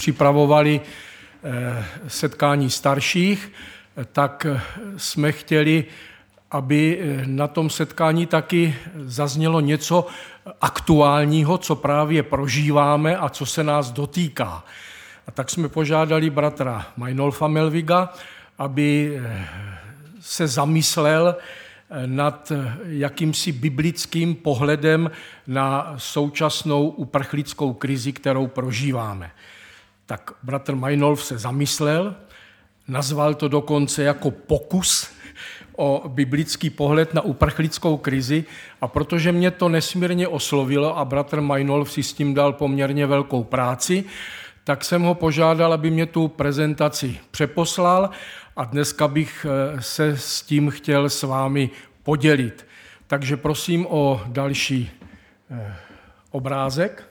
připravovali setkání starších, tak jsme chtěli, aby na tom setkání taky zaznělo něco aktuálního, co právě prožíváme a co se nás dotýká. A tak jsme požádali bratra Meinolfa Melviga, aby se zamyslel nad jakýmsi biblickým pohledem na současnou uprchlickou krizi, kterou prožíváme. Tak bratr Meinolf se zamyslel, nazval to dokonce jako pokus o biblický pohled na uprchlickou krizi, a protože mě to nesmírně oslovilo a bratr Meinolf si s tím dal poměrně velkou práci, tak jsem ho požádal, aby mě tu prezentaci přeposlal a dneska bych se s tím chtěl s vámi podělit. Takže prosím o další obrázek.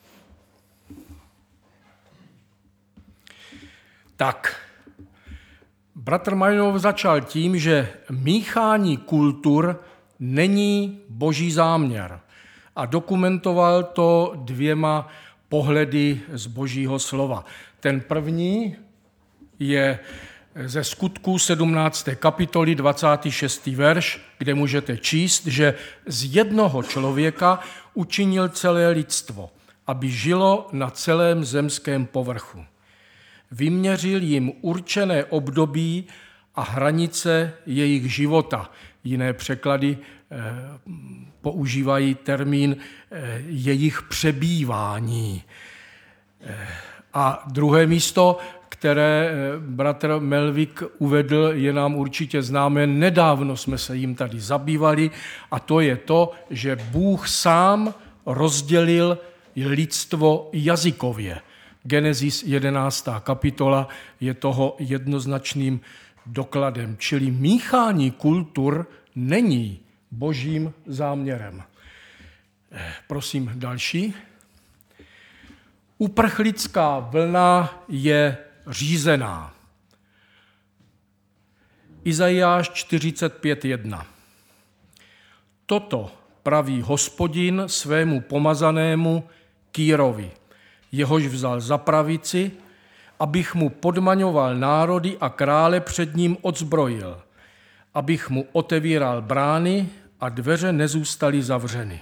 Tak, bratr Meinolf začal tím, že míchání kultur není boží záměr a dokumentoval to 2 pohledy z božího slova. Ten první je ze Skutků 17. kapitoly 26. verš, kde můžete číst, že z jednoho člověka učinil celé lidstvo, aby žilo na celém zemském povrchu. Vyměřil jim určené období a hranice jejich života. Jiné překlady používají termín jejich přebývání. A druhé místo, které bratr Melvik uvedl, je nám určitě známé. Nedávno jsme se jim tady zabývali a to je to, že Bůh sám rozdělil lidstvo jazykově. Genesis 11. kapitola je toho jednoznačným dokladem. Čili míchání kultur není božím záměrem. Prosím další. Uprchlická vlna je řízená. Izajáš 45.1. Toto praví Hospodin svému pomazanému Kýrovi, jehož vzal za pravici, abych mu podmaňoval národy a krále před ním odzbrojil, abych mu otevíral brány a dveře nezůstaly zavřeny.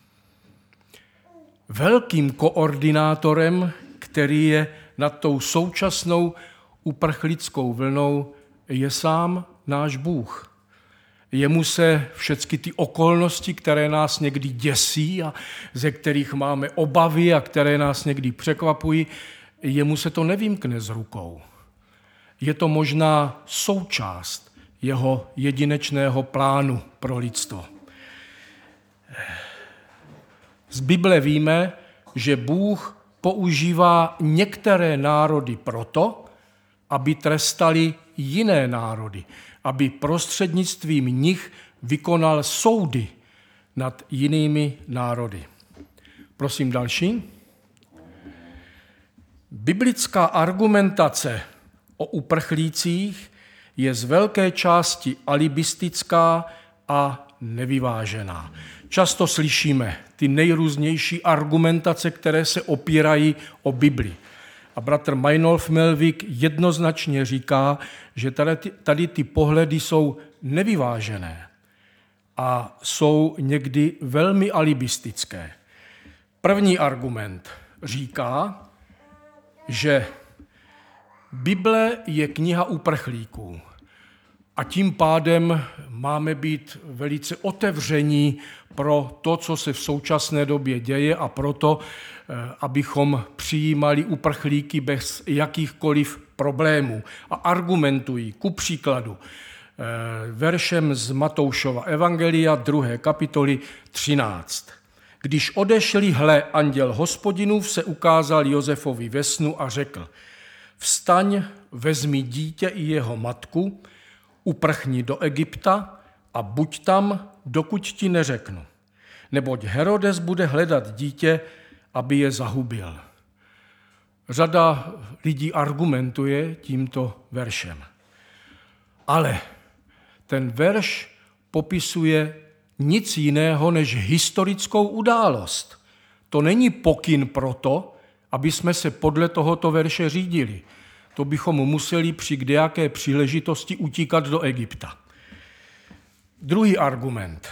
Velkým koordinátorem, který je nad tou současnou uprchlickou vlnou, je sám náš Bůh. Jemu se všechny ty okolnosti, které nás někdy děsí a ze kterých máme obavy a které nás někdy překvapují, jemu se to nevymkne z rukou. Je to možná součást jeho jedinečného plánu pro lidstvo. Z Bible víme, že Bůh používá některé národy proto, aby trestali jiné národy, aby prostřednictvím nich vykonal soudy nad jinými národy. Prosím další. Biblická argumentace o uprchlících je z velké části alibistická a nevyvážená. Často slyšíme ty nejrůznější argumentace, které se opírají o Bibli. A bratr Meinolf Melvik jednoznačně říká, že tady ty pohledy jsou nevyvážené a jsou někdy velmi alibistické. První argument říká, že Bible je kniha uprchlíků a tím pádem máme být velice otevření pro to, co se v současné době děje a proto, abychom přijímali uprchlíky bez jakýchkoliv problémů. A argumentují, ku příkladu, veršem z Matoušova evangelia 2. kapitoly 13. Když odešli, hle, anděl Hospodinův se ukázal Josefovi ve snu a řekl: Vstaň, vezmi dítě i jeho matku, uprchni do Egypta a buď tam, dokud ti neřeknu. Neboť Herodes bude hledat dítě, aby je zahubil. Řada lidí argumentuje tímto veršem. Ale ten verš popisuje nic jiného než historickou událost. To není pokyn pro to, aby jsme se podle tohoto verše řídili. To bychom museli při kdejaké příležitosti utíkat do Egypta. Druhý argument.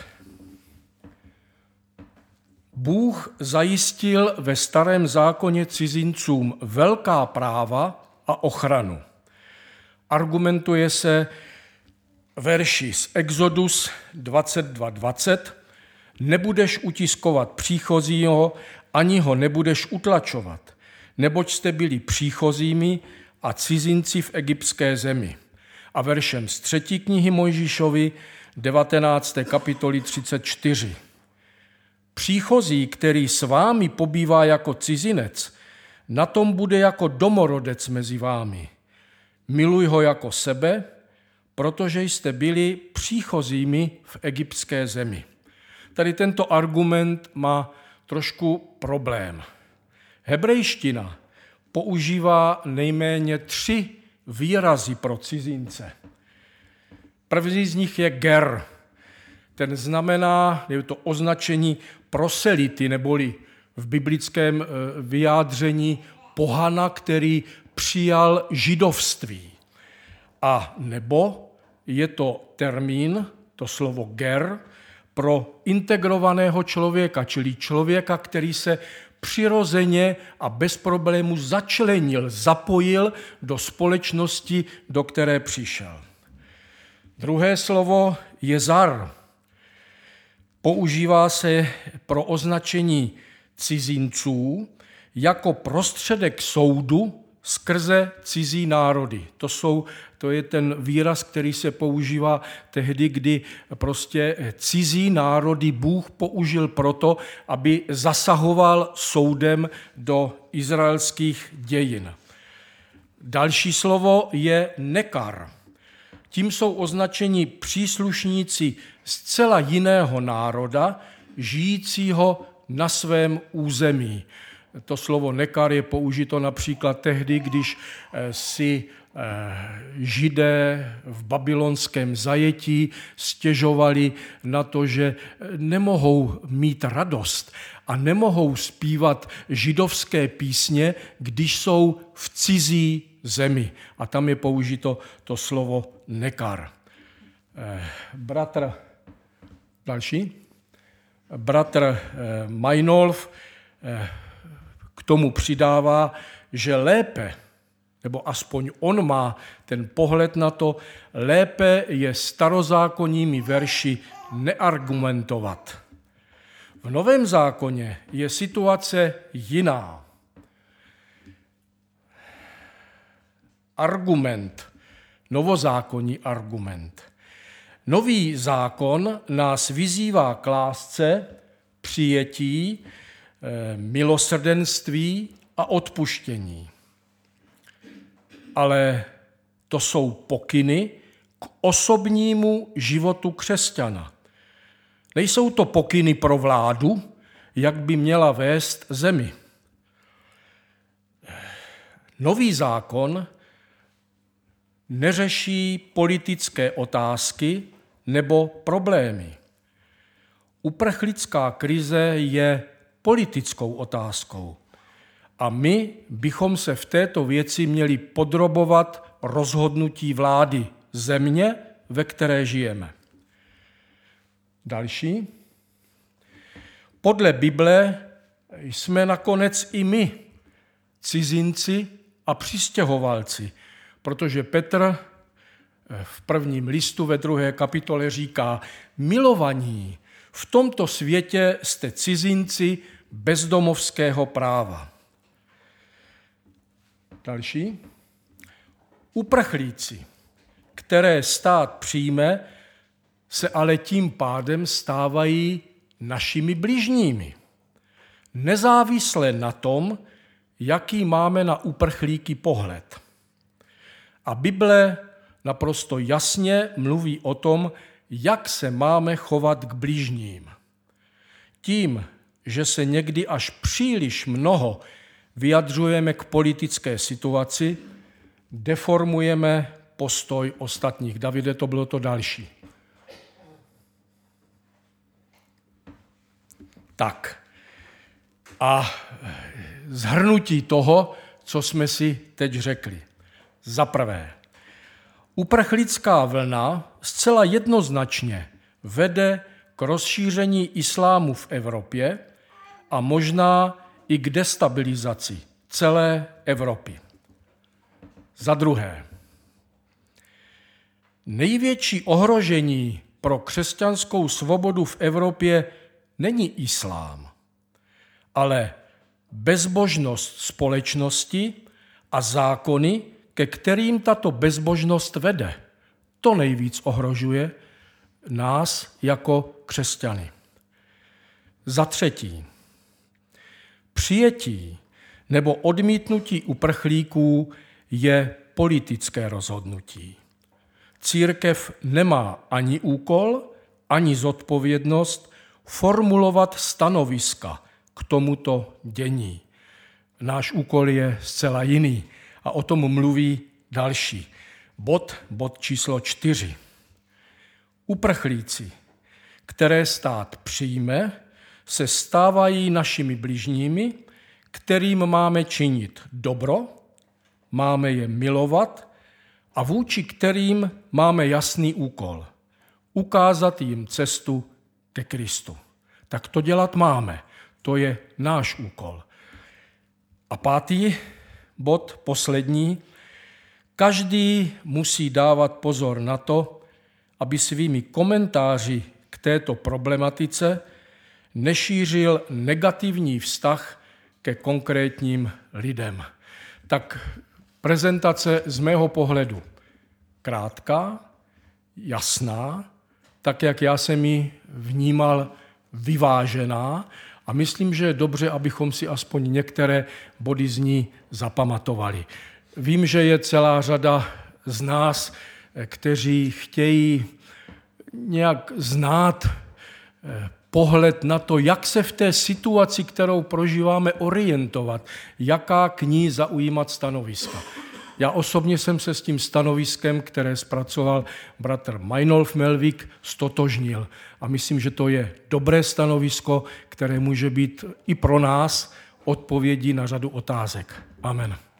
Bůh zajistil ve Starém zákoně cizincům velká práva a ochranu. Argumentuje se verši z Exodus 22:20. Nebudeš utiskovat příchozího, ani ho nebudeš utlačovat, neboť jste byli příchozími a cizinci v egyptské zemi. A veršem z 3. knihy Mojžíšovi 19. kapitoly 34. Příchozí, který s vámi pobývá jako cizinec, na tom bude jako domorodec mezi vámi. Miluj ho jako sebe, protože jste byli příchozími v egyptské zemi. Tady tento argument má trošku problém. Hebrejština používá nejméně 3 výrazy pro cizince. První z nich je ger. Ten znamená, je to označení proselity, neboli v biblickém vyjádření pohana, který přijal židovství. A nebo je to termín, to slovo ger, pro integrovaného člověka, čili člověka, který se přirozeně a bez problémů začlenil, zapojil do společnosti, do které přišel. Druhé slovo je zar. Používá se pro označení cizinců jako prostředek soudu skrze cizí národy. To je ten výraz, který se používá tehdy, kdy prostě cizí národy Bůh použil proto, aby zasahoval soudem do izraelských dějin. Další slovo je nekar. Tím jsou označeni příslušníci zcela jiného národa, žijícího na svém území. To slovo nekar je použito například tehdy, když si Židé v babylonském zajetí stěžovali na to, že nemohou mít radost a nemohou zpívat židovské písně, když jsou v cizí zemi. A tam je použito to slovo nekar. Bratr Meinolf k tomu přidává, že lépe, nebo aspoň on má ten pohled na to, lépe je starozákonními verši neargumentovat. V Novém zákoně je situace jiná. Argument, novozákonní argument. Nový zákon nás vyzývá k lásce, přijetí, milosrdenství a odpuštění. Ale to jsou pokyny k osobnímu životu křesťana. Nejsou to pokyny pro vládu, jak by měla vést zemi. Nový zákon neřeší politické otázky nebo problémy. Uprchlická krize je politickou otázkou a my bychom se v této věci měli podrobovat rozhodnutí vlády země, ve které žijeme. Další. Podle Bible jsme nakonec i my cizinci a přistěhovalci, protože Petr v 1. listu ve 2. kapitole říká: milovaní, v tomto světě jste cizinci bezdomovského práva. Další. Uprchlíci, které stát přijme, se ale tím pádem stávají našimi bližními. Nezávisle na tom, jaký máme na uprchlíky pohled. A Bible naprosto jasně mluví o tom, jak se máme chovat k bližním. Tím, že se někdy až příliš mnoho vyjadřujeme k politické situaci, deformujeme postoj ostatních. Davide, to bylo to další. Tak. A shrnutí toho, co jsme si teď řekli. Za prvé, uprchlická vlna zcela jednoznačně vede k rozšíření islámu v Evropě a možná i k destabilizaci celé Evropy. Za druhé, největší ohrožení pro křesťanskou svobodu v Evropě není islám, ale bezbožnost společnosti a zákony, ke kterým tato bezbožnost vede. To nejvíc ohrožuje nás jako křesťany. Za třetí, přijetí nebo odmítnutí uprchlíků je politické rozhodnutí. Církev nemá ani úkol, ani zodpovědnost formulovat stanoviska k tomuto dění. Náš úkol je zcela jiný a o tom mluví další. Bod číslo 4. Uprchlíci, které stát přijme, se stávají našimi bližními, kterým máme činit dobro, máme je milovat a vůči kterým máme jasný úkol. Ukázat jim cestu ke Kristu. Tak to dělat máme. To je náš úkol. A 5. bod, poslední. Každý musí dávat pozor na to, aby svými komentáři k této problematice nešířil negativní vztah ke konkrétním lidem. Tak prezentace z mého pohledu krátká, jasná, tak jak já jsem ji vnímal, vyvážená a myslím, že je dobře, abychom si aspoň některé body z ní zapamatovali. Vím, že je celá řada z nás, kteří chtějí nějak znát pohled na to, jak se v té situaci, kterou prožíváme, orientovat, jaká k ní zaujímat stanoviska. Já osobně jsem se s tím stanoviskem, které zpracoval bratr Meinolf Melvík, stotožnil. A myslím, že to je dobré stanovisko, které může být i pro nás odpovědí na řadu otázek. Amen.